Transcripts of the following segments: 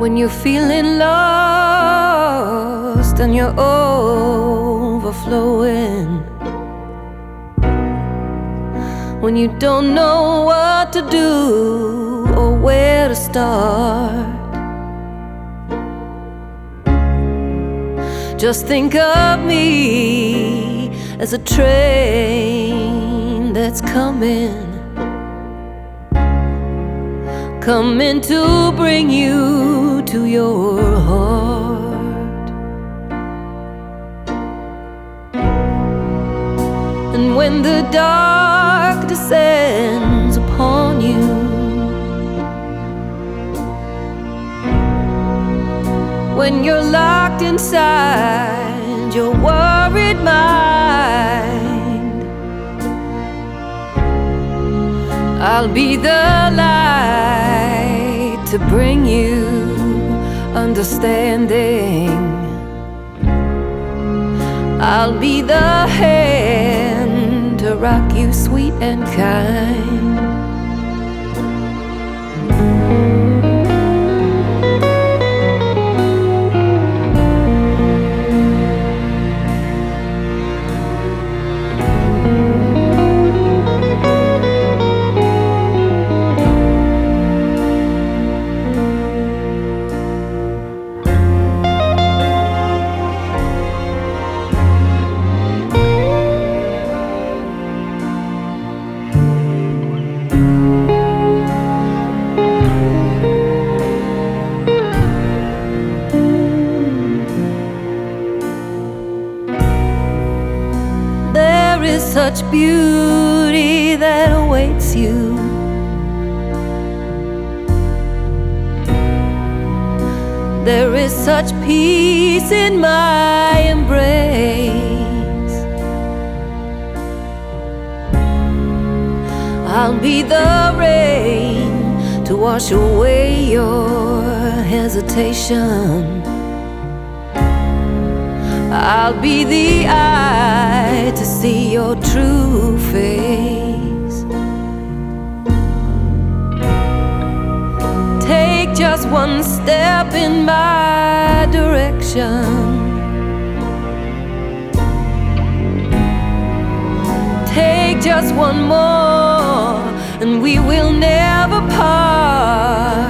when you're feeling lost and you're overflowing, when you don't know what to do or where to start. Just think of me as a train that's coming to bring you to your heart. And when the dark descends upon you, when you're locked inside your worried mind, I'll be the light to bring you understanding. I'll be the hand to rock you sweet and kind. Such beauty that awaits you. There is such peace in my embrace. I'll be the rain to wash away your hesitation. I'll be the eye to see your true face. Take just one step in my direction. Take just one more, and we will never part.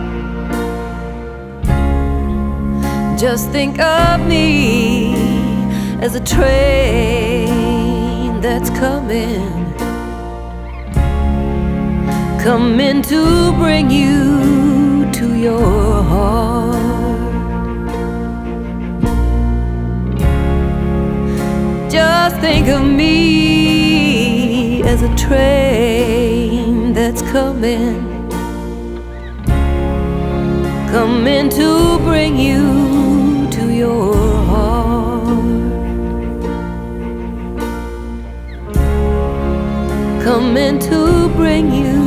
Just think of me as a train that's coming to bring you to your heart. Just think of me as a train that's coming to bring you to your heart. Coming to bring you